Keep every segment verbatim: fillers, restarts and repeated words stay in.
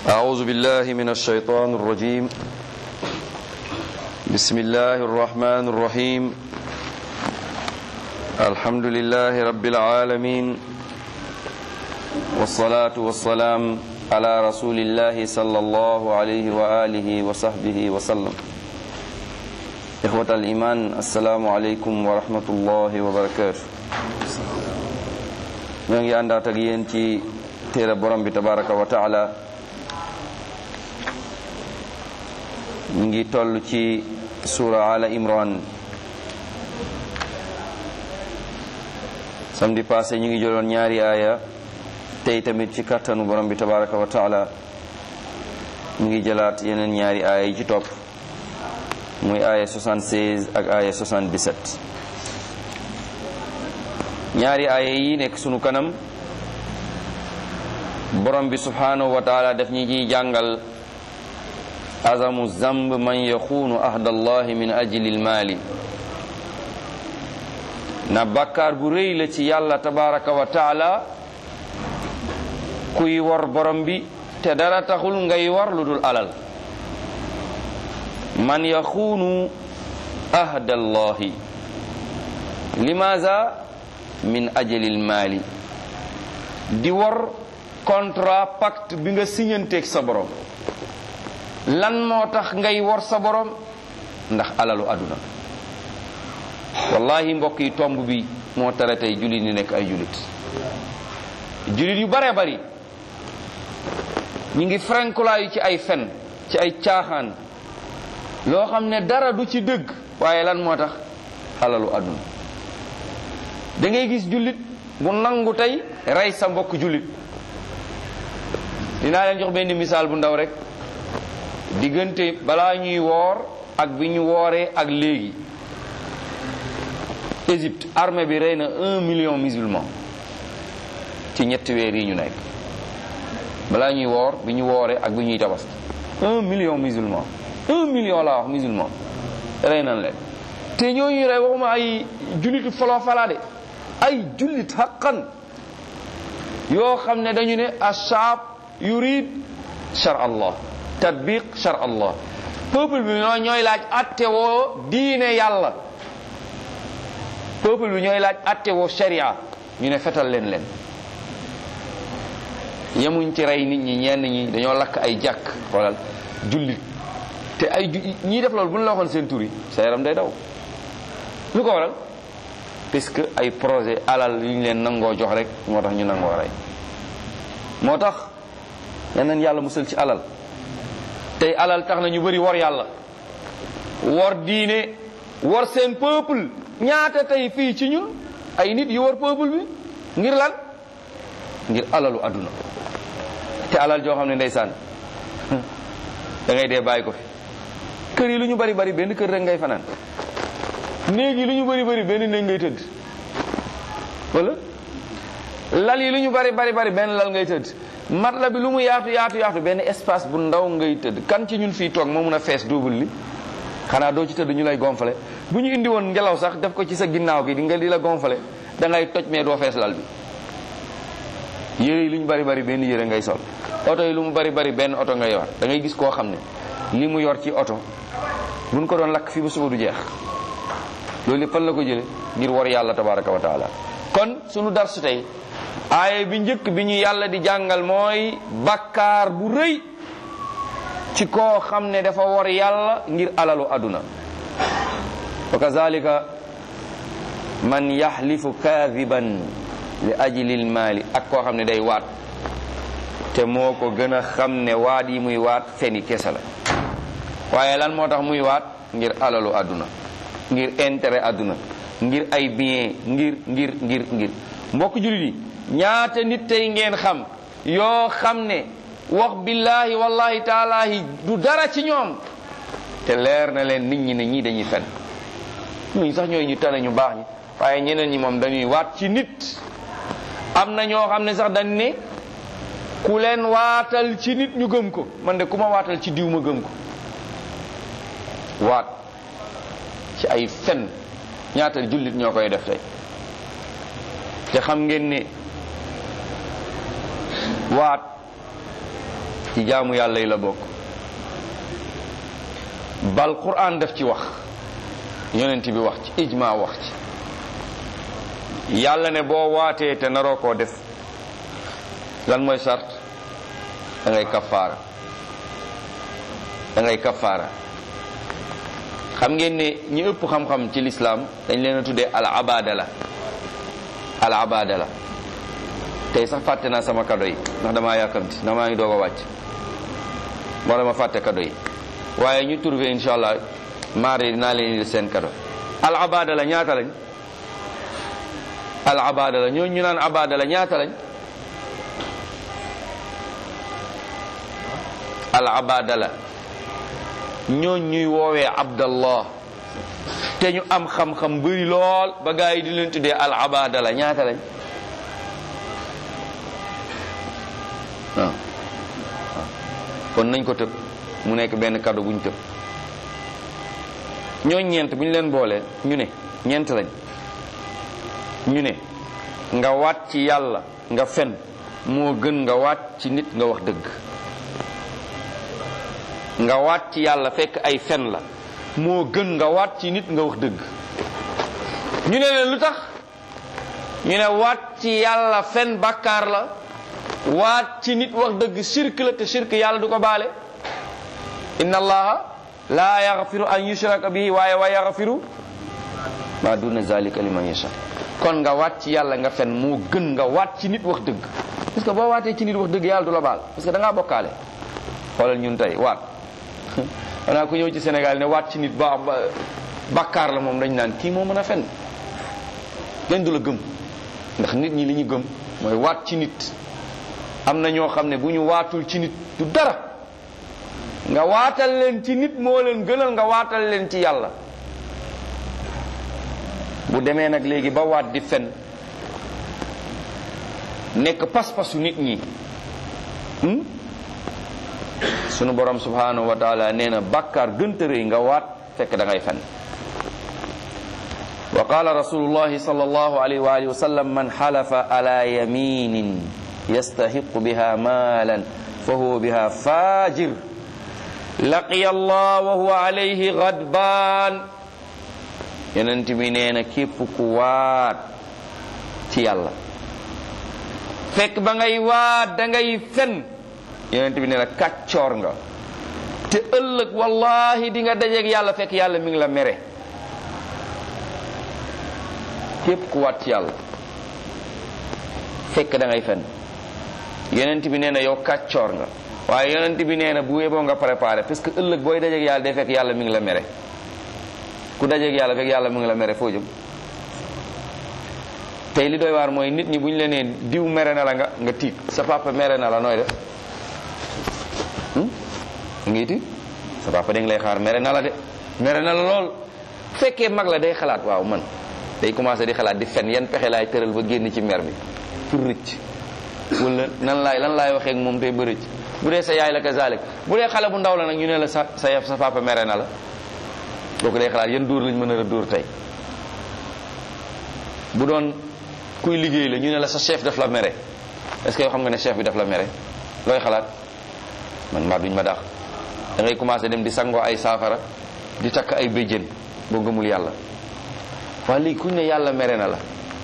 أعوذ بالله من الشيطان الرجيم بسم الله الرحمن الرحيم الحمد لله رب العالمين والصلاة والسلام على رسول الله صلى الله عليه وآله وصحبه وسلم إخوة الإيمان السلام عليكم ورحمة الله وبركاته نيجي عند تغيين تي تيرا برام تبارك وتعالى نيجي تولو تي سورة على إمران samedi passé ñu ngi jëloon ñaari aaya tey tamit ci kattanu borom bi tabaraka wa taala ñu ngi jëlaat yeneen ñaari aaya yi ci topp muy aaya soixante-seize ak aaya soixante-dix-sept ñaari aaya yi nekk sunu kanam borom bi subhanahu wa taala daf ñi ciy jàngal azamu zamb man yaxuunu ahdallahi min ajli almaali na bàkkaar bu rëy la ci yàlla tabaraka wa taala kuy war borom bi te dara taxul ngay war lu dul alal man yaxuunu ahdallahi limaza min ajalil maali di war contrat pacte bi nga signanteeg sa borom lan moo tax ngay war sa borom ndax alalu àdduna wallahi mbokk yi tomb bi moo tere tey jullit ñi nekk ay jullit jullit yu bare bari ñu ngi frankulaayu ci ay fen ci ay caaxaan loo xam ne dara du ci dëgg waaye lan moo tax alalu àdduna da ngay gis jullit bu nangu tey rey sa mbokk jullit dinaa leen jox benn misaal bu ndaw rek diggante balaa ñuy woor ak bi ñu wooree ak léegi Égypte armée bi rey na un million musulman ci ñetti weer yi ñu nekk balaa ñuy woor bi ñu wooree ak bi ñuy tabaski un million musulman un million laa wax musulman rey nañ leen te ñooñu rey waxuma ay jullitu folo falaade ay jullit xaqan yoo xam ne dañu ne ashaab yurid shar allah tatbiq shar allah peuple bi ñoo ñooy laaj atte woo diine yàlla peuple bi ñooy laaj atte woo sharia ñu ne fetal leen leen yemuñ ci rey nit ñi ñenn ñi dañoo lakk ay jàkk xoolal jullit te ay ñii def loolu bu ñu la waxoon seen tur yi sa yaram day daw lu ko waral parce que ay projet alal yu ñu leen nangoo jox rek moo tax ñu nangoo rey moo tax yeneen yàlla musal ci alal tey alal tax na ñu bëri war yàlla war diine war seen peuple ñaata tey fii ci ñun ay nit yu war peuple bi ngir lan ngir alalu àdduna te alal joo xam ne ndeysaan da ngay dee bàyyi ko fi kër yi lu ñu bari bari benn kër rek ngay fanaan néeg yi lu ñu bari bari benn néeg ngay tëdd wala lal yi lu ñu bari bari bari benn lal ngay tëdd matla bi lu mu yaatu yaatu yaatu benn espace bu ndaw ngay tëdd kan ci ñun fii toog moo mun a fees double li xanaa doo ci tëdd ñu lay gonfale bu ñu indi woon ngelaw sax def ko ci sa ginnaaw gi di nga di la gonfale da ngay toj mais doo fees lal bi yére yi lu ñu bari bari benn yére ngay sol oto yi lu mu bari bari benn oto ngay yor da ngay gis koo xam ne li mu yor ci oto buñ ko doon lakk fii ba suba du jeex loolu fan la ko jële ngir war yàlla tabaraka wa taala kon sunu darsu tey aaya bi njëkk bi ñu yàlla di jàngal mooy bakkaar bu rëy ci koo xam ne dafa war yàlla ngir alalu àdduna wa kazalika man yaxlifu kaadiban li ajlil maali ak koo xam ne day waat te moo ko gën a xam ne waat yi muy waat feni kese la waaye lan moo tax muy waat ngir alalu àdduna ngir intérêt àdduna ngir ay bien ngir ngir ngir ngir mbokk jullit yi ñaata nit tey ngeen xam yoo xam ne wax billahi wallahi taalaahi du dara ci ñoom te leer na leen nit ñi ne ñii dañuy fen ñooñu sax ñooy ñu tane ñu baax ñi waaye ñeneen ñi moom dañuy waat ci nit am na ñoo xam ne sax dañ ne ku leen waatal ci nit ñu gëm ko man de ku ma waatal ci diw ma gëm ko waat ci ay fen ñaata jullit ñoo koy def tey te xam ngeen ne waat ci jaamu yàlla yi la bokk. bal Qur'an def ci wax, yonent bi wax ci, ijma wax ci. yàlla ne boo waatee te naroo koo def lan mooy sart? da ngay kafaara da ngay kafaara xam ngeen ne ñi ëpp xam-xam ci lislaam dañ leen a tuddee al abadala al abadala tey sax fàtte naa sama kado yi ndax damaa yàkkamti ndax maa ngi doog a wàcc moo dama fàtte kado yi waaye ñu trouvé insha allah maare dinaa leen di seen kado. al abadala ñaata lañ? al abadala ñoo ñu naan abadala ñaata lañ? al abadala ñoo ñuy woowee abdallah te ñu am xam-xam bëri lool ba gaa yi di leen tuddee al abadala ñaata lañ? waaw kon nañ ko tëb mu nekk benn cadeau bu ñu tëb. ñoo ñeent bu ñu leen boolee ñu ne ñeent lañ. ñu ne nga waat ci yàlla nga fen moo gën nga waat ci nit nga wax dëgg. nga waat ci yàlla fekk ay fen la moo gën nga waat ci nit nga wax dëgg. ñu ne leen lu tax? ñu ne waat ci yàlla fen bàkkaar la, waat ci nit wax dëgg shirk la, te shirk yàlla du ko baale. inna allaha la yaghfiru an yushraka bihi waaye wa yaghfiru ma duna zalika liman yasha. kon nga waat ci yàlla nga fen moo gën nga waat ci nit wax dëgg, parce que boo waatee ci nit wax dëgg yàlla du la baal, parce que da ngaa bokkaale. xoolal ñun tey waat xanaa ku ñëw ci Sénégal ne waat ci nit ba bàkkaar la, moom dañ naan kii moo mën a fen, kenn du la gëm. ndax nit ñi li ñu gëm mooy waat ci nit. am na ñoo xam ne bu ñu waatul ci nit du dara, nga waatal leen ci nit moo leen gënal nga waatal leen ci yàlla. bu demee nag léegi ba waat di fen nekk pas-pasu nit ñi, sunu borom subhanahu wa taala nee na bàkkaar gënta rëy nga waat fekk da ngay fen. wa qala rasulullahi sallallahu alayhi wa alihi wa sallam man xalafa ala yaminin yastahiqu biha maalan fa huwa biha fajir laqiya allah wa huwa alayhi ghadban. yonent bi nee na képp ku waat ci yàlla fekk ba ngay waat da ngay fen, yonent bi nee na kàccoor nga, te ëllëg wallahi di nga dajeeg yàlla fekk yàlla mi ngi la mere. képp ku waat ci yàlla fekk da ngay fen, yonent bi nee na yow kàccoor nga. waaye yonent bi nee na bu weboo nga préparé, parce que ëllëg booy dajeeg yàlla day fekk yàlla mi ngi la mere. ku dajeeg yàlla fekk yàlla mi ngi la mere foo jëm? tey li doy waar mooy nit ñi bu ñu la nee diw mere na la nga nga tiit. sa papa mere na la nooy def? ngi tiit. sa papa dañ lay xaar mere na la de, mere na la lool. fekkee mag la day xalaat, waaw man day commencé di xalaat di fen, yan pexe laay tëral ba génn ci mer bi pour rëcc, wala nan laay lan laay waxee ak moom tey ba rëcc. bu dee sa yaay la kazalik. bu dee xale bu ndaw la nag ñu ne la sa sa sa papa mere na la, kooku day xalaat yan dóor lañ mën a dóor tey. bu doon kuy liggéey la ñu ne la sa chef daf la mere, est-ce que yow xam nga ne chef bi daf la mere? looy xalaat? man mbaa duñ ma daax. da ngay commencé dem di sangoo ay saafara, di takk ay béjjén boo gëmul yàlla. waaye léegi kuñ ne yàlla mere na la,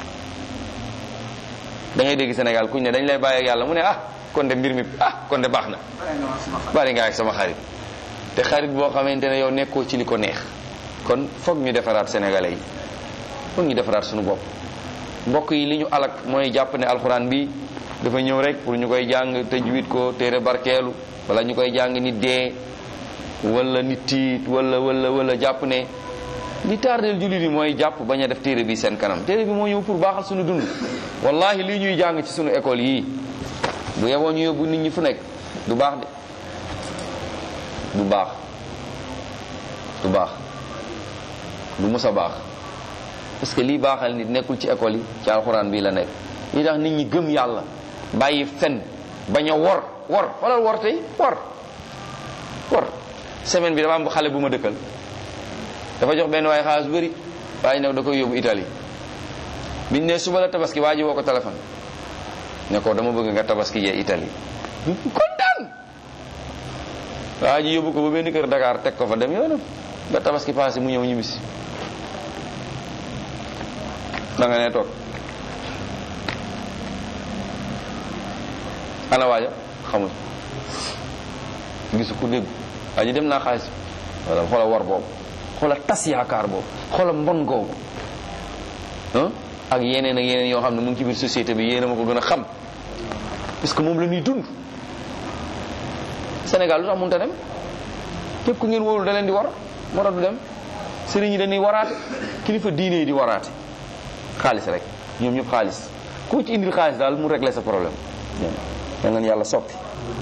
da ngay dégg Sénégal kuñ ne dañ lay bàyyi ak yàlla mu ne ah kon de mbir mi ah kon de baax na, bari nga ak sama xarit, te xarit boo xamante ne yow nekkoo ci li ko neex. kon foog ñu defaraat sénégalais yi, foog ñu defaraat suñu bopp. mbokk yi li ñu alak mooy jàpp ne alxuraan bi dafa ñëw rek pour ñu koy jàng tajwid ko téere barkeelu, wala ñu koy jàng nit dee wala nit tiit wala wala wala jàpp ne li tardeel jullit yi mooy jàpp bañ a def téere bi seen kanam. téere bi moo ñëw pour baaxal suñu dund. wallahi lii ñuy jàng ci suñu école yii bu yeboo ñu yóbbu nit ñi fu nekk du baax de, du baax du baax du mës a baax, parce que lii baaxal nit nekkul ci école yi, ci alxuraan bii la nekk. li tax nit ñi gëm yàlla, bàyyi fen, bañ a wor wor wala wor tey wor wor. semaine bi dafa am xale bu ma dëkkal, dafa jox benn waaye xaalis bëri, waaye nag da koy yóbbu Italie. biñ ne suba la tabaski, waa ji woo ko téléphone ne ko dama bëgg nga tabaski yee Italie. kontaan waa ji yóbbu ko ba benn kër Dakar teg ko fa dem yoonam ba tabaski passé mu ñëw ñibbisi da nga ne toog ana waaja xamul gisu ku dégg waa ji dem naa xaalis wala xoola war boobu xoola tas yaakaar boobu xoola mbon googu ak yeneen ak yeneen yoo xam ne mu ngi ci biir société bi yéen a ma ko gën a xam parce que moom la ñuy dund Sénégal lu tax mënut a dem képp ku ngeen wóorul da leen di war moo tax du dem sëriñ yi dañuy waraate kilifa diine yi di waraate xaalis rek ñoom ñëpp xaalis ku ci indil xaalis daal mu régler sa problème da ngeen yàlla soppi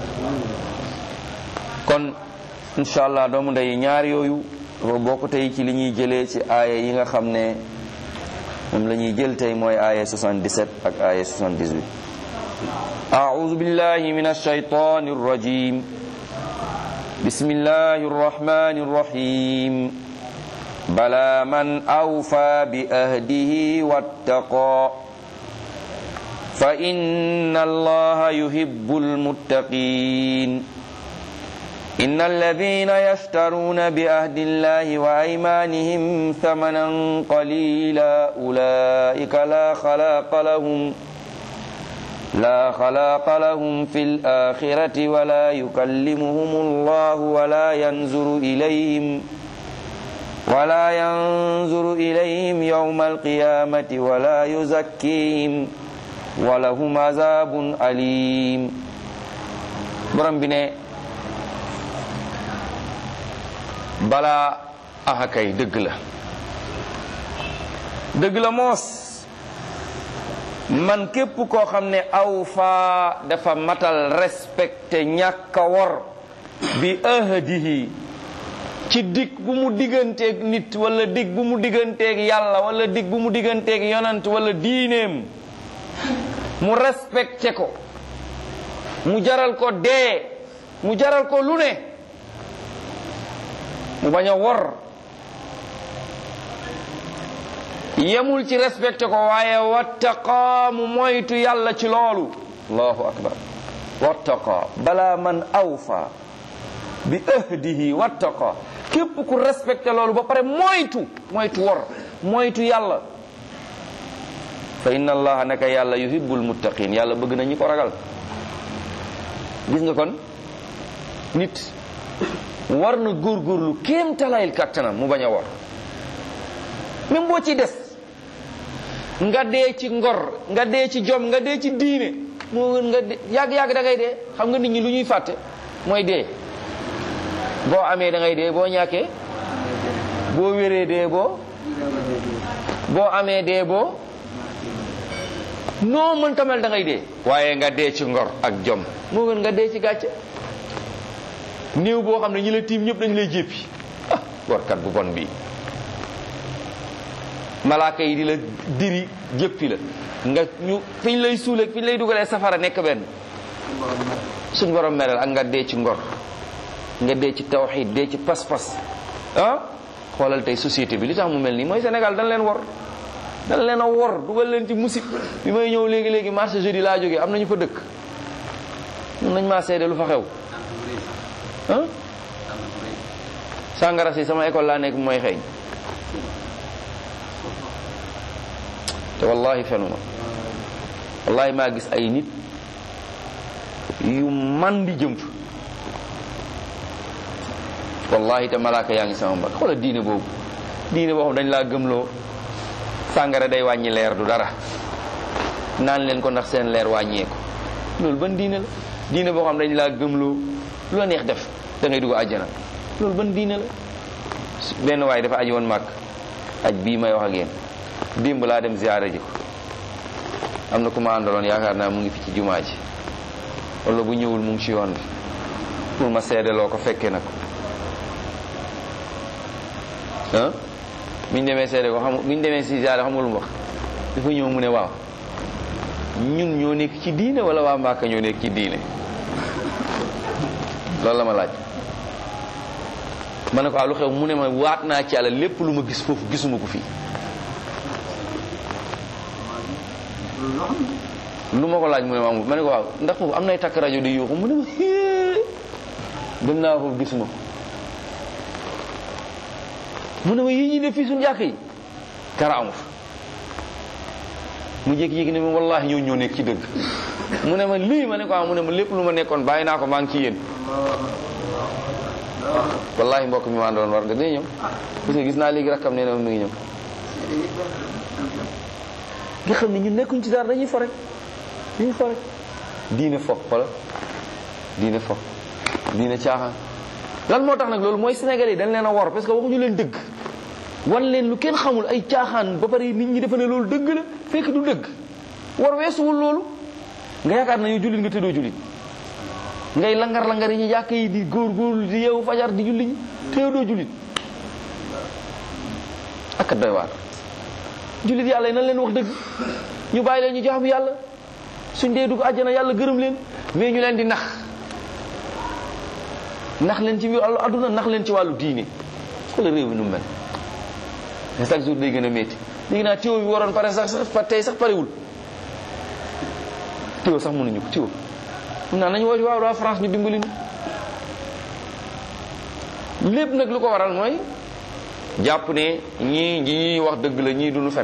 kon incha allah doomu ndey ñaar yooyu bokk tey ci li ñuy jëlee ci aaya yi nga xam ne moom la ñuy jël tey mooy aaya soixante-dix-sept ak aaya soixante-dix-huit a'udhu billahi minash shaytanir rajim bismillahir rahmanir rahim bala man awfa bi ahdihi wattaqa fa inna allaha yuhibbul muttaqin إن الذين يشترون بعهد الله وأيمانهم ثمنا قليلا أولئك لا خلاق لهم لا خلاق لهم في الآخرة ولا يكلمهم الله ولا ينظر إليهم ولا ينظر إليهم يوم القيامة ولا يزكيهم ولهم عذاب أليم borom bi ne balaa axakay dëgg la dëgg la moos man képp koo xam ne aw faa dafa matal respecté ñàkk a wor bi ahdihi ci dig bu mu digganteeg nit wala dig bu mu digganteeg yàlla wala dig bu mu digganteeg yonant wala diineem mu respecté ko mu jaral ko dee mu jaral ko lu ne mu bañ a wor yemul ci respecté ko waaye wattaqa mu moytu yàlla ci loolu allahu akbar wattaqa bala man awfa bi ahdihi wattaqa képp ku respecté loolu ba pare moytu moytu wor moytu yàlla fa inna allaha naka yàlla yuhibbul muttaqin yàlla bëgg na ñi ko ragal gis nga kon nit war na góorgóorlu kéem talayil kattanam mu bañ a war même boo ci des nga dee ci ngor nga dee ci jom nga dee ci diine moo gën nga dee yàgg-yàgg da ngay dee xam nga nit ñi lu ñuy fàtte mooy dee boo amee da ngay dee boo ñàkkee boo wéree dee boo boo amee dee boo noo mën tamel da ngay dee waaye nga dee ci ngor ak jom moo gën nga dee ci gàcce néew boo xam ne ñi la tiim ñëpp dañu lay jéppi ah warkat bu bon bii malaaka yi di la diri jéppi la nga ñu fi ñu lay suuleeg fi ñu lay dugalee safara nekk benn suñ borom meral ak nga dee ci ngor nga dee ci tawxiid dee ci pas-pas ah xoolal tey société bi li tax mu mel nii mooy Sénégal dañ leen wor dañ leen a wor dugal leen ci musib bi may ñëw léegi-léegi marché jeudi laa jógee am nañu fa dëkk mun nañ maa seede lu fa xew ah sàngara si sama école laa nekk mooy xeeñ te wallahi fenuma wallahi maa gis ay nit yu man di jëm wallahi te malaaka yaa ngi sama mbag xoola diine boobu diine boo xam dañ laa gëmloo sàngara day wàññi leer du dara naan leen ko ndax seen leer wàññeeku loolu ban diine la diine boo xam dañ laa gëmloo lu la neex def da ngay dugg àjjana loolu ban diine la benn waaye dafa aji woon màkk aj bii may wax ak yéen démb laa dem ziyaare ji ko am na ku ma àndaloon yaakaar naa mu ngi fi ci jumaa ji wala bu ñëwul mu ngi ci yoon bi pour ma seedeloo ko fekke na ko ah biñ demee seede ko xam biñ demee si ziyaare xamul lu mu wax dafa ñëw mu ne waaw ñun ñoo nekk ci diine wala waa Màkka ñoo nekk ci diine loolu la ma laaj ma ne ko lu xew mu ne ma waat naa ci Yàlla lépp lu ma gis foofu gisuma ko fii lu ma ko laaj mu ne ma amul ma ne ko waaw ndax foofu am nay takk rajo di yuuxu mu ne ma dem naa foofu gisuma mu ne ma yi ñuy def fii suñu jàkk yi dara amu fa mu jékki-jékki ne ma wallahi ñoo ñoo nekk ci dëgg mu ne ma lii ma ne ko mu ne ma lépp lu ma nekkoon bàyyi naa ko maa ngi ci yéen wallahi mbokk mi ma doon war nga dee ñëw parce que gis naa léegi rakkam nee na mi ngi ñëw nga xam ne ñun nekkuñ ci dara dañuy fo rek dañuy fo rek diine fo wala diine fo diine caaxaan lan moo tax nag loolu mooy Sénégalais yi dañ leen a war parce que waxuñu leen dëgg wan leen lu kenn xamul ay caaxaan ba pare nit ñi defe ne loolu dëgg la fekk du dëgg war weesuwul loolu nga yaakaar nañu jullit nga tëddoo jullit ngay langar langar yi ñu jàkk yi di góor góorlu di yeewu fajar di julli ñi tëddoo jullit ak doy waar jullit yàlla yi nan leen wax dëgg ñu bàyyi leen ñu jaamu yàlla suñ dee dugg àjjana yàlla gërëm leen mais ñu leen di nax nax leen ci wàllu adduna nax leen ci wàllu diine xoolal réew mi nu mu mel chaque jour day gën a métti léegi naa tiwo bi waroon pare sax sax tey sax parewul tiwo sax mënuñu ko tiwo mun naa nañu woo waaw waa France ñu dimbali ñu lépp nag lu ko waral mooy jàpp ne ñii ñii wax dëgg la ñii duñu fen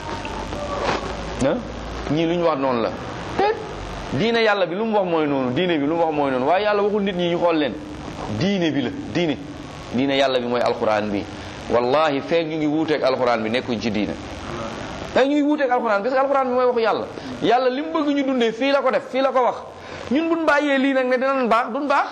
ah ñii lu ñu wax noonu la te diine yàlla bi lu mu wax mooy noonu diine bi lu mu wax mooy noonu waaye yàlla waxul nit ñi ñu xool leen diine bi la diine diine yàlla bi mooy alxuraan bi wallahi feeg ñu ngi wuuteeg alxuraan bi nekkuñ ci diine feeg ñu ngi wuuteeg alxuraan parce que alxuraan bi mooy waxu yàlla yàlla li mu bëgg ñu dundee fii la ko def fii la ko wax ñun buñ bàyyee lii nag ne dinañ baax duñ baax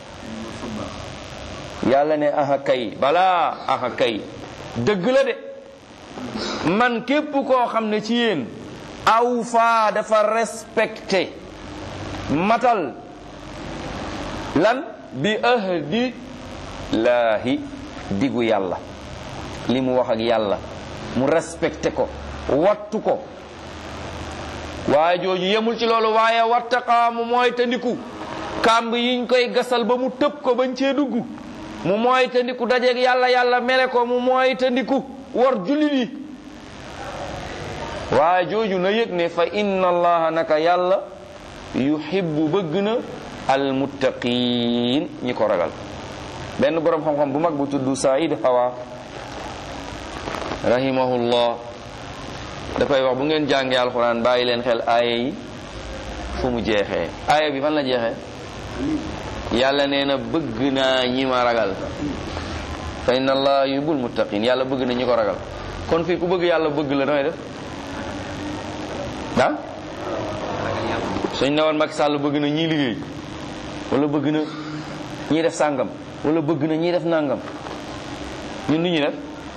yàlla ne aha kay balaa aha kay dëgg la de man képp koo xam ne ci yéen aw faa dafa respecté matal lan bi ahdi laahi digu yàlla li mu wax ak yàlla mu respecté ko wattu ko waaye jooju yemul ci loolu waaye wattaqaa mu mooy tandiku kàmb yiñ koy gasal ba mu tëb ko bañ cee dugg mu mooy tandiku dajeeg yàlla yàlla mere ko mu mooy tandiku war jullit yi waaye jooju na yëg ne fa inna allaha naka yàlla yuhibbu bëgg na almuttaqiin ñi ko ragal benn boroom xam-xam bu mag bu tudd Saïd Hawa rahimahullah dafay wax bu ngeen jàngee alxuraan bàyyi leen xel aaya yi fu mu jeexee aaya bi fan la jeexee yàlla nee na bëgg naa ñi ma ragal fa inna allaha yuhibbul muttaqin yàlla bëgg na ñi ko ragal kon fii ku bëgg yàlla bëgg la nooy def ah suñ ne woon Macky Sall bëgg na ñii liggéey wala bëgg na ñii def sàngam wala bëgg na ñii def nàngam ñun ni ñuy def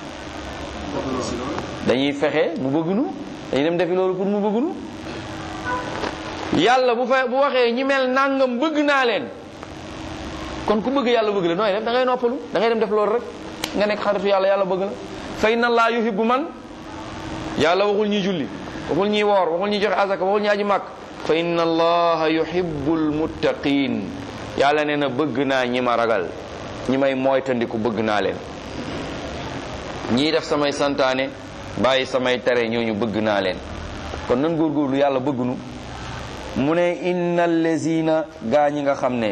dañuy fexe mu bëgg nu dañuy dem defi loolu pour mu bëgg nu yàlla bu fe bu waxee ñi mel nàngam bëgg naa leen kon ku bëgg yàlla bëgg la nooy def da ngay noppalu da ngay dem def loolu rek nga nekk xaritu yàlla yàlla bëgg la fa inna allaha yuhibbu man yàlla waxul ñi julli waxul ñi woor waxul ñi joxe azaka waxul ñi aji màkk fa inna allaha yuhibbul muttaqin yàlla nee na bëgg naa ñi ma ragal ñi may moytandiku bëgg naa leen ñii def samay santaane bàyyi samay tere ñooñu bëgg naa leen kon nan góorgóorlu yàlla bëgg nu mu ne innal lazina gaa ñi nga xam ne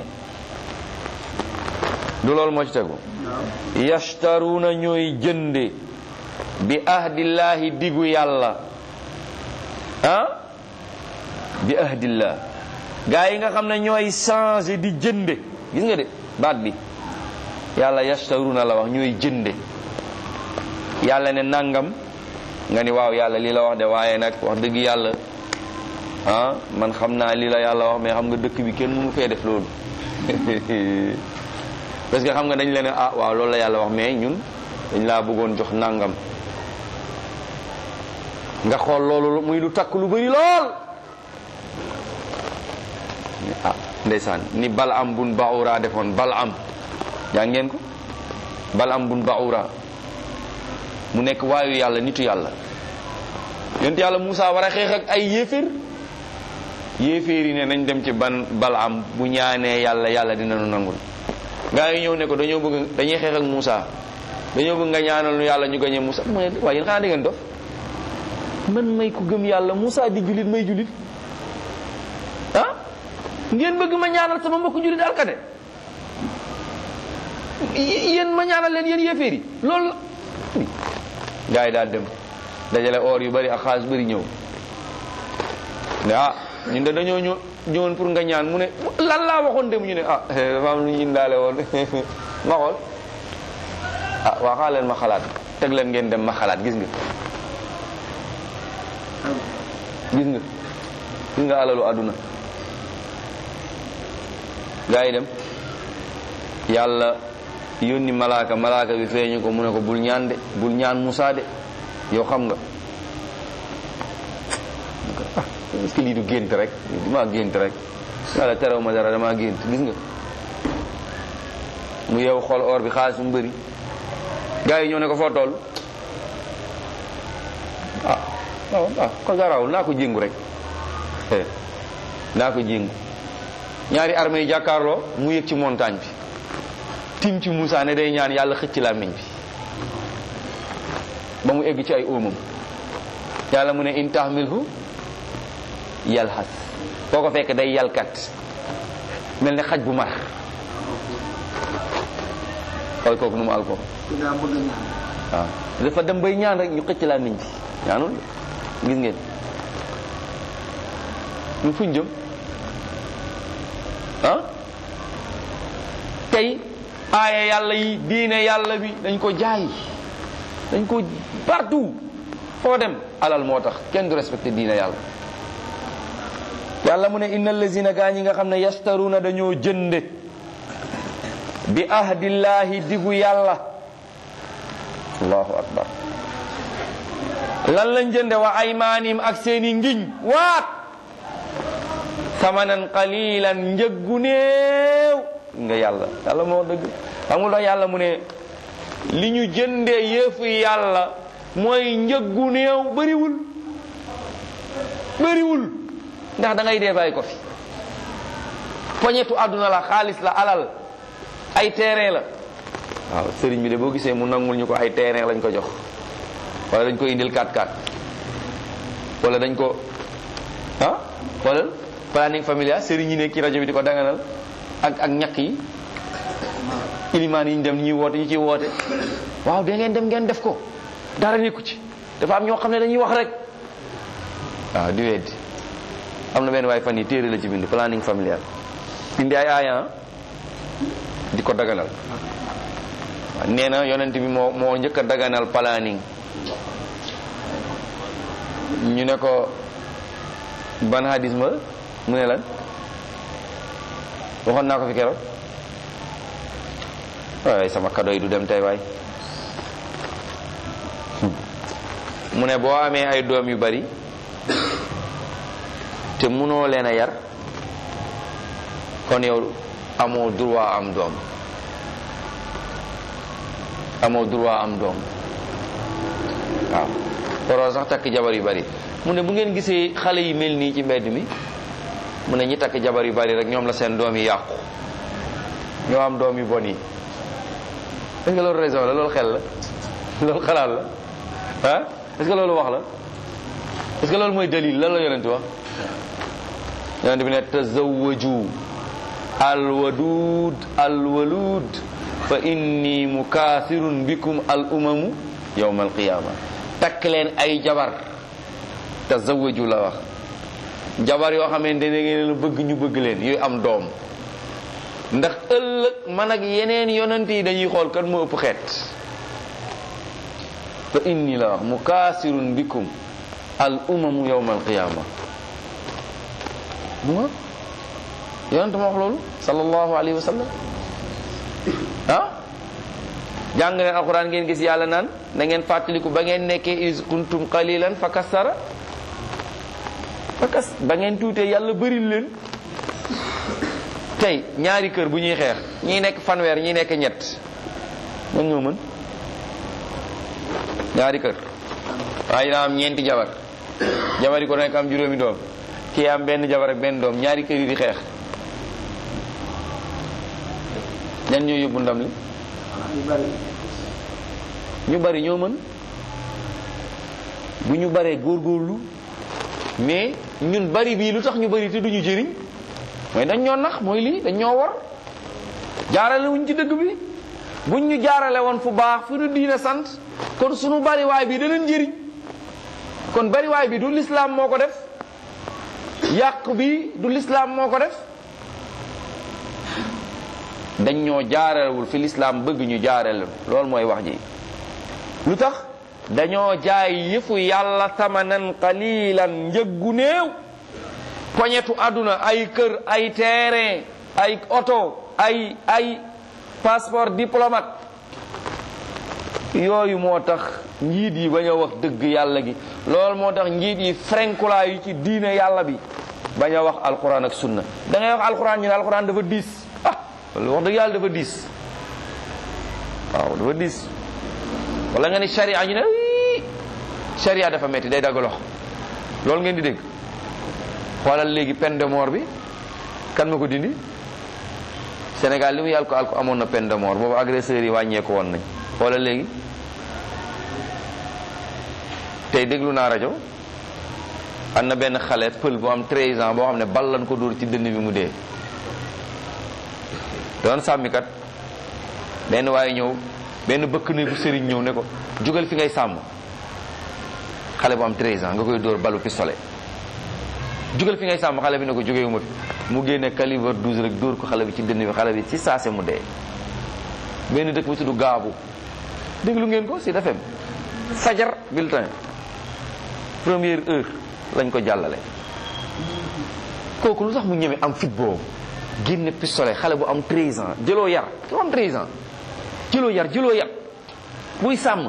du loolu moo ci tegu yashtaruna ñooy jënde bi ahdillahi digu yàlla ah bi ahdillah gaa yi nga xam ne ñooy changé di jënde gis nga de baat bi yàlla yashtaruna la wax ñooy jënde yàlla ne nangam nga ni waaw yàlla lii la wax de waaye nag wax dëgg yàlla ah man xam naa lii la yàlla wax mais xam nga dëkk bi kenn mënu fee def loolu parce que xam nga dañ leen ah waaw loolu la yàlla wax mais ñun dañ laa bëggoon jox nangam nga xool loolu muy lu takk lu bari lool ah ndeysaan ni Balaam bun Baura defoon Balaam yaa ngeen ko Balaam bun Baura mu nekk waayu yàlla nitu yàlla yonent yàlla Moussa war a xeex ak ay yéeféer yéeféer yi ne nañ dem ci ban Balaam bu ñaanee yàlla yàlla dina nu nangul gaa yi ñëw ne ko dañoo bëgg dañuy xeex ak Moussa dañoo bëgg nga ñaanal nu yàlla ñu gañe Moussa mu ne waaye yéen xanaa da ngeen dof man may ko gëm yàlla Moussa di julit may julit ah ngeen bëgg ma ñaanal sama mbokku julit alkade yéen ma ñaanal leen yéen yéeféer yi loolu la gars yi daal dem dajale or yu bari ak xaalis bari ñëw ne ah ñun de dañoo ñëw ñëwoon pour nga ñaan mu ne lan laa waxoon dem ñu ne ah dafa am lu ñu indaale woon ma xool ah waa xaar leen ma xalaat teg leen ngeen dem ma xalaat gis nga gis nga gis nga alalu àdduna gaa yi dem yàlla yónni malaaka malaaka bi feeñu ko mu ne ko bul ñaan de bul ñaan Musaa de yow xam nga ah est-ce que lii du gént rek damaa gént rek yàlla terew ma dara damaa gént gis nga mu yeewu xool or bi xaalis mu bëri gaa yi ñëw ne ko foo toll ah waaw ah ko garawul naa ko jéngu rek naa ko jéngu ñaari armée yi jàkkaarloo mu yëg ci montagne bi tim ci Moussa ne day ñaan yàlla xëcc làmmiñ bi ba mu egg ci ay óomam yàlla mu ne in tahmilhu yalhas boo ko fekk day yalkat mel ne xaj bu mar xool kooku nu mu al ko waaw dafa dem bay ñaan rek ñu xëcc làmmiñ bi ñaanul gis ngeen ñu fuñ jëm ah tey aaya yàlla yi diine yàlla bi dañ ko jaay dañ ko partout foo dem alal moo tax kenn du respecté diine yàlla yàlla mu ne innal lazina gaa ñi nga xam ne yastaruna dañoo jënde bi ahdillahi digu yàlla allahu akbar lan lañ jënde wa aymaanim ak seeni ngiñ waat samanan qalilan njëggu néew nga yàlla yàlla moo dëgg xamul tax yàlla mu ne li ñu jëndee yëfu yàlla mooy njëggu néew bëriwul bëriwul ndax da ngay dee bàyyi ko fi poñetu àdduna la xaalis la alal ay terrain la waaw sëriñ bi de boo gisee mu nangul ñu ko ay terrain lañ ko jox wala dañ ko indil quatre quatre wala dañ ko ah wala planning familial sëriñ yi nekk ci rajo bi di ko danganal ak ak ñàkk yi ilimaan yi ñu dem ñuy woote ñu ciy woote waaw da ngeen dem ngeen def ko dara nekku ci dafa am ñoo xam ne dañuy wax rek waaw di weddi am na benn waay fan yi téere la ci bind planning familial indi ay aaya di ko daganal nee na yonent bi moo moo njëkk a daganal planning ñu ne ko ban hadis ma mu ne lan waxoon naa ko fi keroog waaye sama kado yi du dem tey waay mu ne boo amee ay doom yu bari te munoo leen a yar kon yow amoo droit am doom amoo droit am doom waaw waroo sax takk jabar yu bari mu ne bu ngeen gisee xale yi mel nii ci mbedd mi mu ne ñi takk jabar yu bari rek ñoom la seen doom yi yàqu ñoo am doom yu bon yi est-ce que loolu raison la loolu xel la loolu xalaat la ah est-ce que loolu wax la est-ce que loolu mooy dalil lan la yonent wax yonent bi ne tazawwaju alwadud alwalud fa inni mukathirun bikum al umamu yawma alqiyama takk leen ay jabar tazawwaju la wax jabar yoo xamante ne ngeen bëgg ñu bëgg leen yooyu am doom ndax ëllëg man ak yeneen yonent yi dañuy xool kan moo ëpp xeet fa inni la wax mukaasirun bikum al umamu yawma al qiyama bu yonent ma wax loolu sallallahu alayhi wa sallam ah jàng leen alquran ngeen gis yàlla naan da ngeen fàttaliku ba ngeen nekkee is kuntum qalilan fa kassara fakas ba ngeen tuutee yàlla bëril leen tey ñaari kër bu ñuy xeex ñii nekk fanweer ñii nekk ñett man ñoo mën ñaari kër waaye dina am ñeenti jabar jabar yi ko nekk am juróomi doom kii am benn jabar ak benn doom ñaari kër yi di xeex ñan ñoo yóbbu ndam li ñu bari ñoo mën bu ñu baree góorgóorlu mais ñun bari bii lu tax ñu bari te duñu jëriñ mooy dañ ñoo nax mooy lii dañ ñoo war jaarale wuñ ci dëgg bi buñ ñu jaarale woon fu baax fu ñu diine sant kon sunu bariwaay bi danañ njëriñ. kon bariwaay bi du l'islam moo ko def yàq bi du l'islam moo ko def dañ ñoo jaaralewul fi l'islam bëgg ñu jaarale loolu mooy wax ji. lu tax dañoo jaay yëfu yàlla tamanan qalilan njëggu néew poñetu àdduna ay kër ay terrain ay oto ay ay passeport diplomate yooyu moo tax njiit yi bañ a wax dëgg yàlla gi loolu moo tax njiit yi frenkulaa yi ci diine yàlla bi bañ a wax alquran ak sunna da ngay wax alquran ñu ne alquran dafa diis ah wax dëgg yàlla dafa diis waaw dafa diis wala nga ni sharia ñu ne sharia dafa metti day dagg loxo loolu ngeen di dégg xoolal léegi peine de mort bi kan ma ko dindi Sénégal li mu yàlla ko al ko amoon na peine de mort boobu agresseurs yi wàññeeku woon nañ xoolal léegi tey déglu naa rajo am na benn xale pël bu am treize ans boo xam ne bal lañ ko dóor ci dënn bi mu dee doon sàmmikat benn waaye ñëw benn bëkk ne bu sëriñ ñëw ne ko jógal fi ngay sàmm xale bu am treize ans nga koy dóor balu pistolet jógal fi ngay sàmm xale bi ne ko jógewuma fi mu génne calibre douze rek dóor ko xale bi ci dënn bi xale bi ci saase mu dee benn dëkk bu tudd Gaabu déglu ngeen ko si F M fajar bulletin première heure lañ ko jàllale kooku lu tax mu ñeme am fit boobu génne pistolet xale bu am treize ans jëloo yar bu am treize ans jëloo yar jëloo yar buy sàmm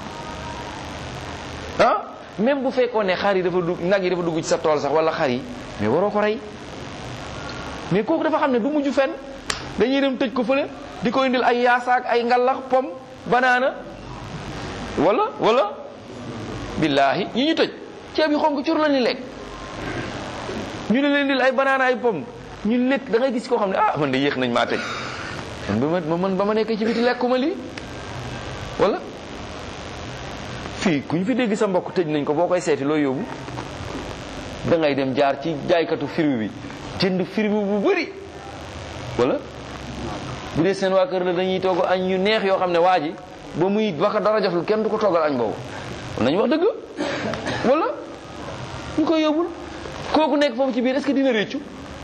ah même bu fekkoon ne xar yi dafa dugg nag yi dafa dugg ci sa tool sax wala xar yi mais waroo ko rey mais kooku dafa xam ne du mujj fenn dañuy dem tëj ko fële di ko indil ay yaasaak ay ngalax pom banaana wala wala billaahi ñi ñu tëj ceeb yi xonk cur la ni lekk ñu ne leen indil ay banaana ay pom ñu lekk da ngay gis koo xam ne ah man de yéex nañ maa tëj man ba ma man ba ma nekk ci biti lekkuma lii wala fii ku ñu fi dégg sa mbokk tëj nañ ko boo koy seeti loo yóbbu da ngay dem jaar ci jaaykatu fruit bi jënd fruit bu bëri wala bu dee seen waa kër la dañuy togg añ yu neex yoo xam ne waa ji ba muy baka dara jaful kenn du ko toggal añ boobu nañu wax dëgg wala ñu koy yóbbul kooku nekk foofu ci biir est-ce que dina réccu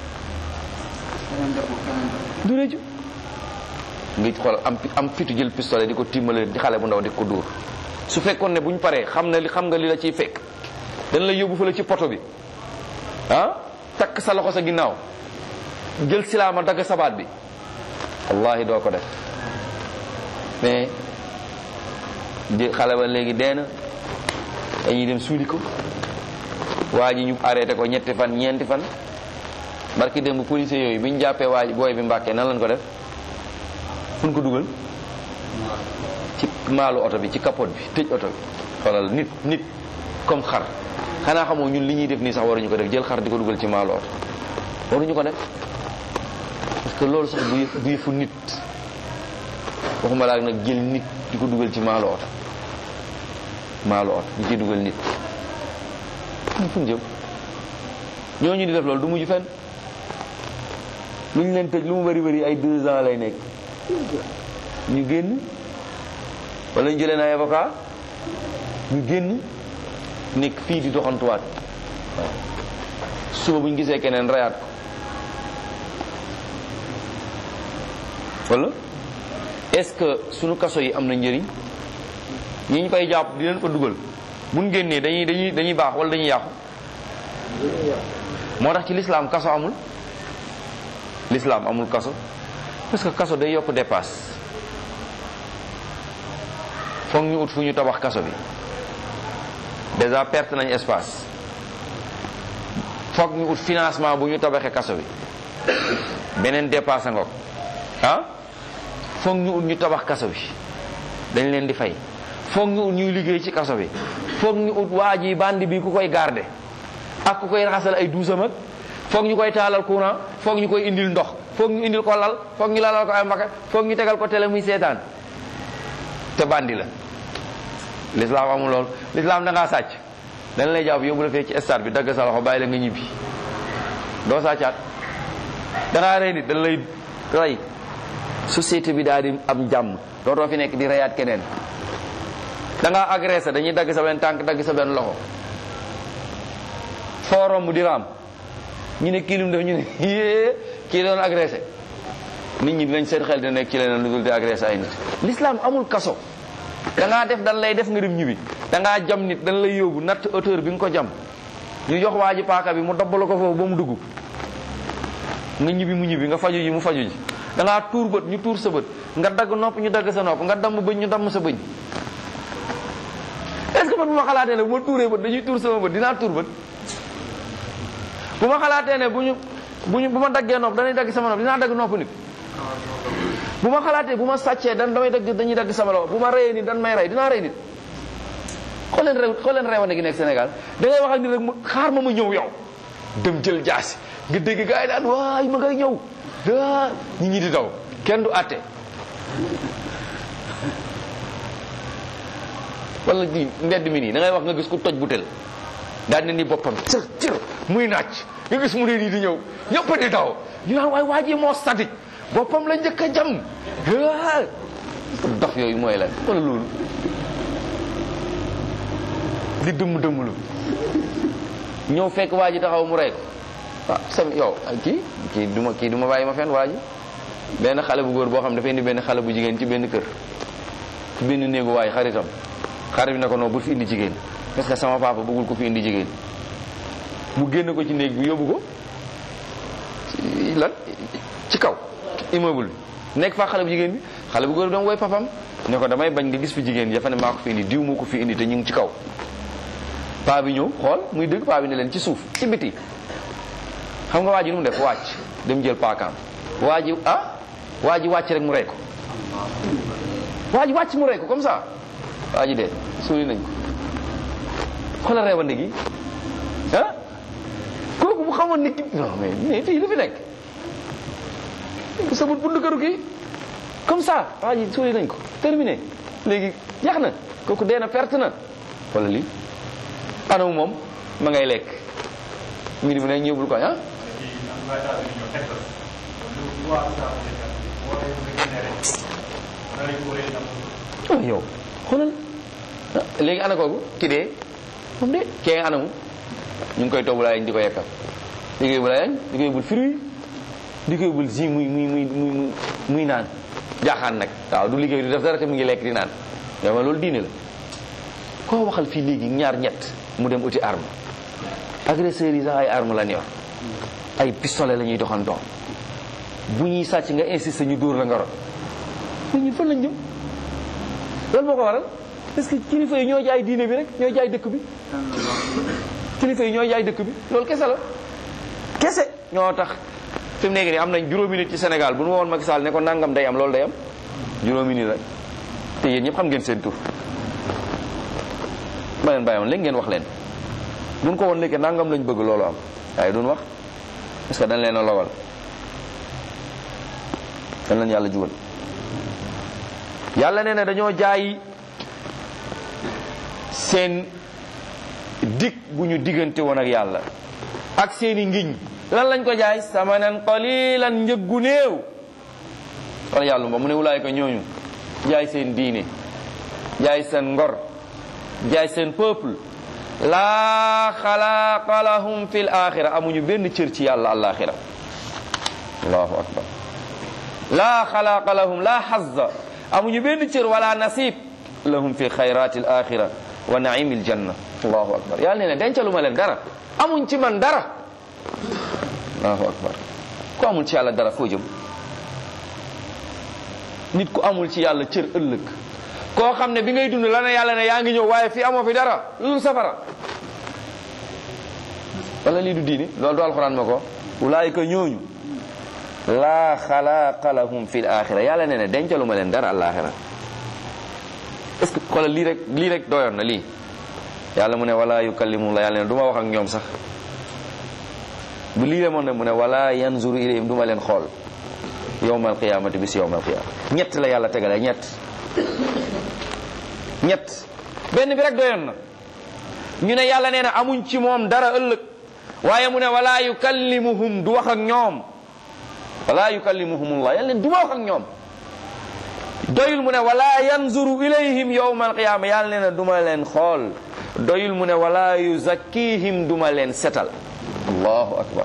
du réccu ngi xool am am fitu jël pistolet di ko timmale di xale bu ndaw di ko dóor su fekkoon ne bu ñu paree xam na li xam nga li la ciy fekk dañ la yóbbu fa la ci poto bi ah takk sa loxo sa ginnaaw jël silaama dagg sabaat bi wallahi doo ko def mais di xale ba léegi dee na dañuy dem suuli ko waa ji ñu arrêté ko ñetti fan ñeenti fan barki démb policier yooyu bi ñu jàppee waa ji booy bi Mbàkke nan lañ ko def fu ko dugal ci maalu oto bi ci capote bi tëj oto bi xoolal nit nit comme xar xanaa xamoo ñun li ñuy def nii sax waruñu ko def jël xar di ko dugal ci maalu oto waruñu ko def parce que loolu sax du du yëfu nit waxuma laa nag jël nit di ko dugal ci maalu oto maalu oto ñu ciy dugal nit fu ñu jëm ñooñu di def loolu du mujj fenn lu ñu leen tëj lu mu bari bari ay deux ans lay nekk ñu génn wala ñu jëlee na avocat ñu génn nekk fii di doxantuwaat waaw suba bu ñu gisee keneen rayaat ko wala est-ce que sunu kaso yi am na njëriñ ñi ñu koy jàpp di leen fa dugal buñ génnee dañuy dañuy dañuy baax wala dañuy yàqu moo tax ci l'islam kaso amul l'islam amul kaso parce que kaso day yokk dépasse foog ñu ut fu ñu tabax kaso bi déjà perte nañ espace foog ñu ut financement bu ñu tabaxee kaso bi beneen dépasse ngoog ah foog ñu ut ñu tabax kaso bi dañ leen di fay foog ñu ut ñuy liggéey ci kaso bi foog ñu ut waa ji bandi bi ku koy garder ak ku koy raxasal ay duusam ak foog ñu koy taalal courant foog ñu koy indil ndox foog ñu indil ko lal foog ñu lalal ko ay mbaka foog ñu tegal ko télé muy seetaan te bandi la l'islam amul lool l'islam da ngaa sàcc dañ lay jàpp yóbbu la fee ci stade bi dagg sa loxo bàyyi la nga ñibbi doo sàccaat da ngaa rey nit dañ lay rey société bi daal di am jàmm dootoo fi nekk di reyaat keneen. da ngaa agressé dañuy dagg sa benn tànk dagg sa benn loxo foo romb di raam ñu ne kii lu mu def ñu ne yee kii doon agressé nit ñi dinañ seen xel dina nekk ci leneen lu dul di agressé ay nit. l'islam amul kaso da ngaa def dan lay def nga dem ñibbi da ngaa jam nit dan lay yóbbu natt hauteur bi nga ko jam ñu jox waa ji paaka bi mu dobbala ko foofu ba mu dugg nga ñibbi mu ñibbi nga faju ji mu faju ji. da ngaa tuur bët ñu tuur sa bët nga dagg nopp ñu dagg sa nopp nga damm bëñ ñu damm sa bëñ. est-ce que man bu ma xalaatee ne bu ma tuuree bët dañuy tuur sama bët dinaa tuur bët bu ma xalaatee ne bu ñu bu ñu bu ma daggee nopp dañuy dagg sama nopp dinaa dagg nopp nit bu ma xalaatee bu ma sàccee dan damay dagg dañuy dagg sama loxo bu ma reyee nit dan may rey dinaa rey nit. xool leen rew xool leen rewane gi nekk Sénégal da ngay wax ak nit rek mu xaar ma ma ñëw yow dem jël jaasi nga dégg gars yi daan waay ma ngay ñëw daa ñi ñi di daw kenn du àtte. wala di mbedd mi nii da ngay wax nga gis ku toj butel daal ne ni boppam cër cër muy nàcc nga gis mu ne nii di ñëw ñëpp di daw ñu naan waay waa ji moo sadik boppam la njëkk a jam dox yooyu mooy lan wala loolu di dëmm dëmmlu ñëw fekk waa ji taxaw mu rey ko ah sam yow kii kii du ma kii du ma bàyyi ma fenn waa ji benn xale bu góor boo xam dafay indi benn xale bu jigéen ci benn kër ci benn néegu waay xaritam xarit bi ne ko non bul fi indi jigéen parce que sama papa bëggul ko fi indi jigéen mu génn ko ci néeg bi yóbbu ko lan ci kaw immeuble bi nekk faa xale bu jigéen bi xale bu góor bi dama woy papam ne ko damay bañ nga gis fi jigéen dafa ne maa ko fi indi diw moo ko fi indi te ñu ngi ci kaw paa bi ñëw xool muy dëgg paa bi ne leen ci suuf ci biti xam nga waa ji nu mu def wàcc dem jël paakaam waa ji ah waa ji wàcc rek mu rey ko waa ji wàcc mu rey ko comme ça waa ji dee suuli nañ ko xoolal reewande gi ah kooku bu xamoon ni ki non mais mais fii lu fi nekk sabut bundu këru kii comme ça waa ji suuli nañ ko terminé léegi jeex na kooku dee na perte na wala lii anamu moom ma ngay lekk mi di mu ne ñëwul ko ah oh yow xoolal léegi ana kooku ki dee moom de kee anamu ñu ngi koy toog bu laa yañ di ko yekkal di koy bu laa yañ di koy bul fruit di koy bul ji muy muy muy muy muy naan jaaxaan nag waaw du liggéey du def dara te mu ngi lekk di naan yow ma loolu diine la koo waxal fii léegi ñaar ñett mu dem uti arme agresseurs yi sax ay arme la yor ay pistolet la ñuy doxantoo bu ñuy sàcc nga insisté ñu dóor la nga rot nit ñi fan lañ jëm loolu moo ko waral parce que kilifa yi ñoo jaay diine bi rek ñoo jaay dëkk bi kilifa yi ñoo jaay dëkk bi loolu kese la kese ñoo tax fi mu nekk nii am nañ juróomi nit ci Sénégal bu nu woon Macky Sall ne ko nangam day am loolu day am juróomi nit rek te yéen ñëpp xam ngeen seen tur ma leen bàyyi woon léegi ngeen wax leen buñ ko woon léegi nangam lañ bëgg loolu am waaye duñ wax parce que dañ leen a logal dañ leen yàlla jubal yàlla nee na dañoo jaay seen dig bu ñu diggante woon ak yàlla ak seeni ngiñ lan lañ ko jaay samanan qalilan njëggu néew wala yàlla ba mu ne wulaay ko ñooñu jaay seen diine jaay seen ngor jaay seen peuple laa xalaqa lahum fil axira amuñu benn cër ci yàlla alaxira allahu akbar laa xalaqa lahum laa hazza amuñu benn cër wala nasib lahum fi xayrati al axira wa naimi al janna allahu akbar yàlla nee na dencaluma leen dara amuñ ci man dara allahu akbar ku amul ci yàlla dara foo jëm nit ku amul ci yàlla cër ëllëg koo xam ne bi ngay dund la ne yàlla ne yaa ngi ñëw waaye fii amoo fi dara lu dul safara wala lii du diine loolu du alxuraan ma ko ulaayika ñooñu laa xalaqa lahum fil axira yàlla ne ne dencaluma leen dara alaxira est-ce que xoolal lii rek lii rek doyoon na lii yàlla mu ne wala yukallimu la yàlla ne du ma wax ak ñoom sax bu lii demoon ne mu ne wala yanzuru ilayhim du ma leen xool yawmal qiyamati bis yawmal qiyama ñett la yàlla tegale ñett ñett benn bi rek doyoon na ñu ne yàlla nee na amuñ ci moom dara ëllëg waaye mu ne wala yukallimuhum du wax ak ñoom wala yukallimuhumullah yàlla ne du ma wax ak ñoom doyul mu ne wala yanzuru ilayhim yawma alqiyama yàlla nee na duma leen xool doyul mu ne wala yuzakkihim duma leen setal allahu akbar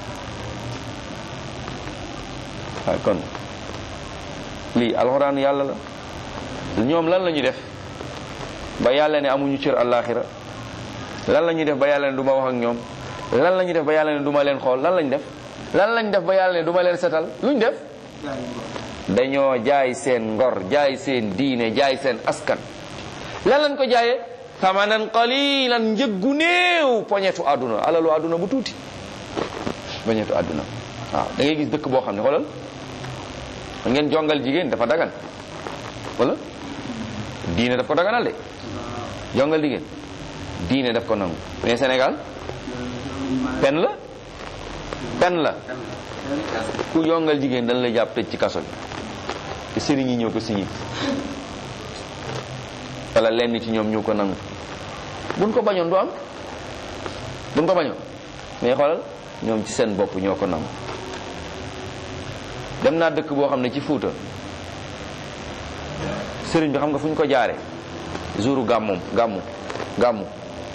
waaye kon lii alxuraan yàlla la ñoom lan la ñuy def ba yàlla ne amuñu cër àllaaxira lan la ñuy def ba yàlla ne du ma wax ak ñoom lan la ñuy def ba yàlla ne du ma leen xool lan lañ def lan lañ def ba yàlla ne du ma leen setal luñ def dañoo jaay seen ngor jaay seen diine jaay seen askan lan lañ ko jaayee thamanan qalilan njëggu néew poñetu àdduna alalu àdduna bu tuuti poñetu àdduna waaw da ngay gis dëkk boo xam ne xoolal ngeen jongal jigéen dafa dagan wala diine daf ko daganal de jongal jigéen diine daf ko nangu mais Sénégal pen la pen la ku jongal jigéen dañ lay jàpp tëj ci kaso bi te sëriñ yi ñoo ko signé wala lenn ci ñoom ñoo ko nangu buñ ko bañoon du am buñ ko bañoon mais xoolal ñoom ci seen bopp ñoo ko nangu dem naa dëkk boo xam ne ci Fuuta sëriñ bi xam nga fu ñu ko jaare jouru gàmmum gàmmu gàmmu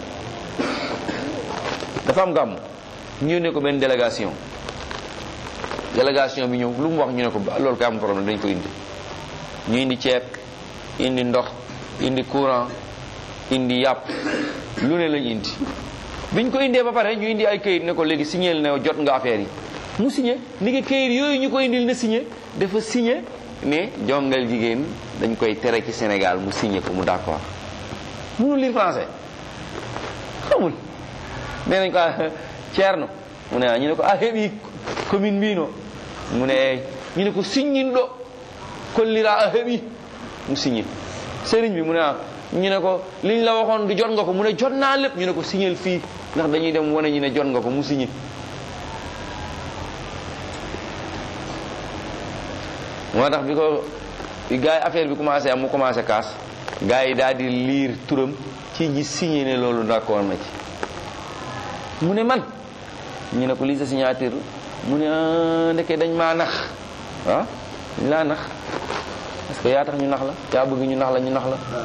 dafa am gàmmu ñu ne ko benn délégation délégation bi ñëw lu mu wax ñu ne ko loolu koy am problème dañ ko indi ñu indi ceeb indi ndox indi courant indi yàpp lu ne lañ indi biñ ko indee ba pare ñu indi ay këyit ne ko léegi signé ne jot nga affaire yi mu signé ni ngi këyit yooyu ñu ko indil na signé dafa signé ne jongal jigéen dañ koy tere ci Sénégal mu signé ko mu d'accord mënul lire français xamul nee nañ ko Ceerno mu ne ñu ne ko a heeɓi commune mbino mu ne ñu ne ko signin ɗo kollira a heeɓi mu signé sëriñ bi mu ne ñu ne ko liñ la waxoon du jot nga ko mu ne jot naa lépp ñu ne ko signal fii ndax dañuy dem wane ñu ne jot nga ko mu signé moo tax bi ko bi gars yi affaire bi commencé am mu commencé kaas gars yi daal di liir turam ci ñi signé ne loolu d'accord na ci mu ne man ñu ne ko lii sa signature mu ne ndeke dañ maa nax ah dañ laa nax parce que yaa tax ñu nax la yaa bëgg ñu nax la ñu nax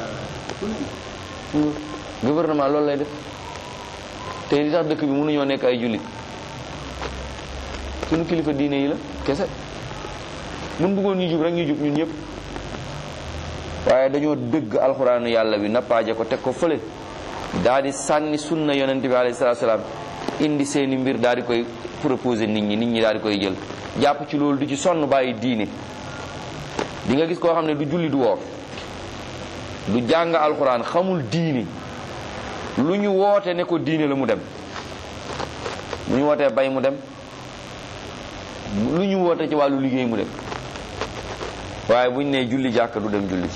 la gouvernement loolu lay def te li tax dëkk bi mënuñoo nekk ay jullit suñu kilifa diine yi la kese mun bëggoon ñu jub rek ñu jub ñun ñëpp waaye dañoo dëgg alxuraanu yàlla bi nappaaje ko teg ko fële daal di sànni sunna yonente bi alayhi salaatu salaam indi seeni mbir daal di koy proposer nit ñi nit ñi daal di koy jël jàpp ci loolu du ci sonn bàyyi diine di nga gis koo xam ne du julli du woor du jàng alxuraan xamul diine lu ñu woote ne ko diine la mu dem lu ñu wootee bay mu dem lu ñu woote ci wàllu liggéey mu dem waaye buñ nee julli jàkk du dem julli ci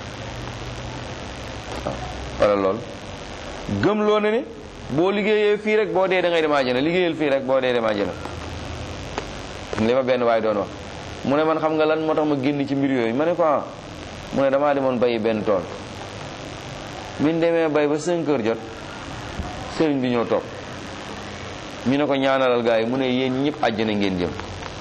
waaw wala loolu gëm loo na ne boo liggéeyee fii rek boo dee da ngay dem àjjana liggéeyal fii rek boo dee dem àjjana li ma benn waaye doon wax mu ne man xam nga lan moo tax ma génn ci mbir yooyu ma ne ko ah mu ne damaa demoon bayi benn tool biñ demee bay ba cinq heures jot sëriñ bi ñëw toog ñu ne ko ñaanalal gaa yi mu ne yéen ñëpp àjjana ngeen jëm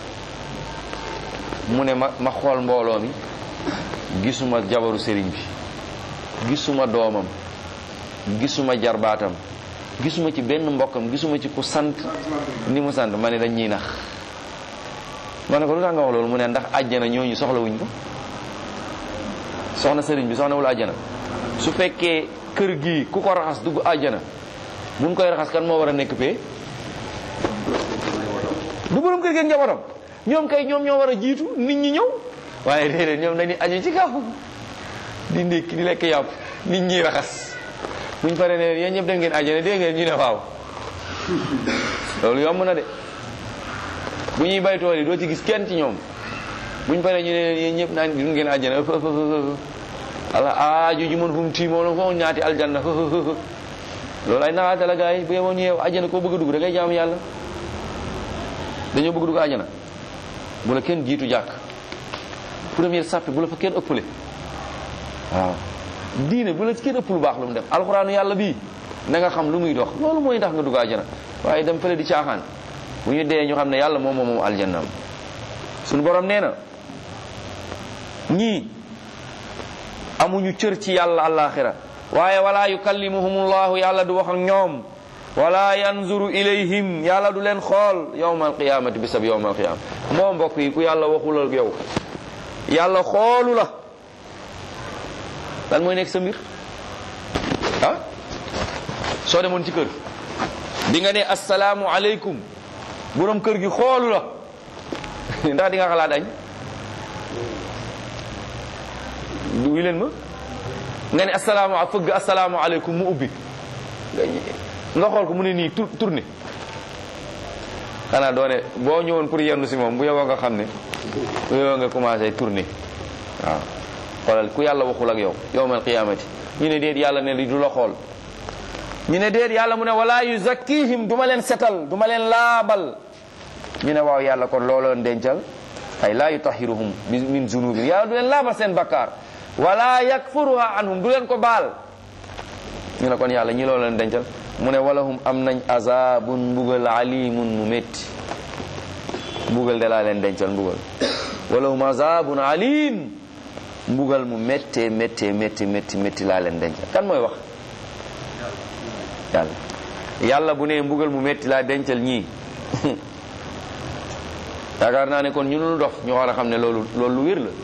mu ne ma ma xool mbooloo mi gisuma jabaru sëriñ bi gisuma doomam gisuma jarbaatam gisuma ci benn mbokkam gisuma ci ku sant ni mu sant ma ne dañ ñuy nax ma ne ko lu tax nga wax loolu mu ne ndax àjjana ñooñu soxlawuñ ko soxna sëriñ bi soxnawul àjjana su fekkee kër gi ku ko raxas dugg àjjana buñ koy raxas kan moo war a nekk pee du borom kër gi ak njabootam ñoom kay ñoom ñoo war a jiitu nit ñi ñëw waaye déedéet ñoom dañuy aju ci kaw di ndékki di lekk yàpp nit ñi raxas buñ paree ne yéen ñëpp dem ngeen àjjana dégg ngeen ñu ne waaw loolu yomb na de bu ñuy bay tool yi doo ci gis kenn ci ñoom buñ paree ñu ne yéen ñëpp naan du ngeen àjjana ala aaju ji mën fu mu tiimoon foofu ñaati aljanna loolu ay naxaate la gars yi bu yemoon ñu yeew àjjana koo bëgg a dugg da ngay jaamu yàlla dañoo bëgg dugg àjjana bu la kenn jiitu jàkk première sàppi bu la fa kenn ëppale waaw diine bu la kenn ëpp lu baax lu mu def alxuraanu yàlla bii na nga xam lu muy dox loolu mooy tax nga dugg àjjana waaye dem fële di caaxaan bu ñu dee ñu xam ne yàlla moom moom moom aljannaam suñu borom nee na ñii amuñu cër ci yàlla alaxira waaye wala yukallimuhumullahu yàlla du wax ak ñoom wala yanzuru ilayhim yàlla du leen xool yawmal qiyamati bisab yawmal qiyama moo mbokk yi ku yàlla waxul ak yow yàlla xoolu la lan mooy nekk sa mbir ah soo demoon ci kër di nga ne assalaamu aleykum borom kër gi xoolu la ndax di nga xalaat añ du leen ma nga ne assalaamu fëgg assalaamu aleykum mu ubbi nga xool ko mu ne nii tourné xanaa doone boo ñëwoon pour yendu si moom bu yowoo nga xam ne bu yowoo nga commencé tourné waaw xoolal ku yàlla waxul ak yow yawmal qiyaamati ñu ne déet yàlla ne li du la xool ñu ne déet yàlla mu ne wala yuzakkihim du ma leen setal du ma leen laabal ñu ne waaw yàlla kon looloon dencal ay laa yutahiruhum min zunubin yàlla du leen laabal seen bakkaar wala yakfuruha anhum du leen ko baal ñu ne kon yàlla ñi loolu leen dencal mu ne walahum am nañ azabun mbugal alimun mu métti mbugal de laa leen dencal mbugal walahum azabun alim mbugal mu méttee méttee métti métti métti laa leen dencal kan mooy wax yàlla yàlla bu ne mbugal mu métti laa dencal ñii yaakaar naa ne kon ñu lu dox ñu war a xam ne loolu loolu lu wér la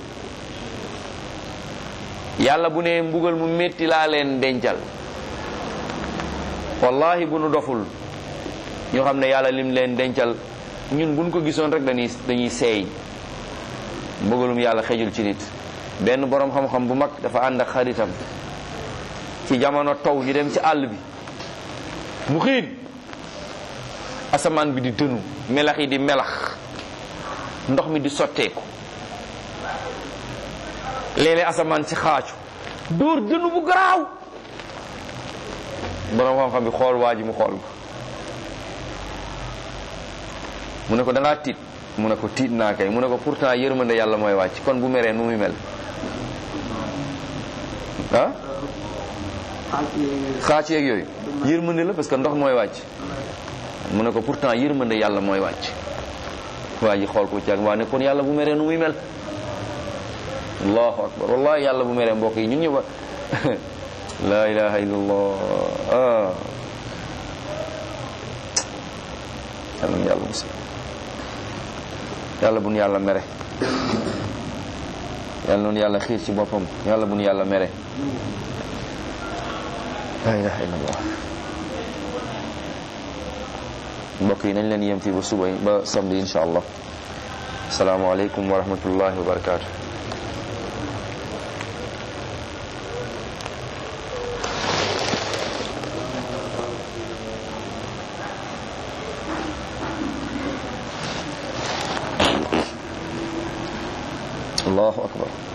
yàlla bu ne mbugal mu métti laa leen dencal wallahi bu nu doful ñu xam ne yàlla lim leen dencal ñun buñ ko gisoon rek dañuy dañuy seey mbugalum yàlla xejul ci nit benn boroom xam-xam bu mag dafa ànd ak xaritam ci jamono taw ñu dem ci àll bi mu xiin asamaan bi di dënu melax yi di melax ndox mi di sotteeku léeg-léeg asamaan si xaacu dóor dënu bu garaaw boroom xam-xam bi xool waa ji mu xool ko mu ne ko da ngaa tiit mu ne ko tiit naa kay mu ne ko pourtant yërmande yàlla mooy wàcc kon bu meree nu muy mel ah xaac yeeg yooyu yërmande la parce que ndox mooy wàcc mu ne ko pourtant yërmande yàlla mooy wàcc waa ji xool ko ci ak waa ne kon yàlla bu meree nu muy mel allahu akbar wallahi yàlla bu meree mbokk yi ñun ñëpp la ilaha illallah ah yàlla na yàlla musal yàlla bu nu yàlla mere yàlla noonu yàlla xiir ci boppam yàlla bu nu yàlla mere la ilaha illallah mbokk yi nañ leen yem fii ba suba ba samedi insha allah asalaamaaleykum wa rahmatullahi wa barakatuh allahu akbar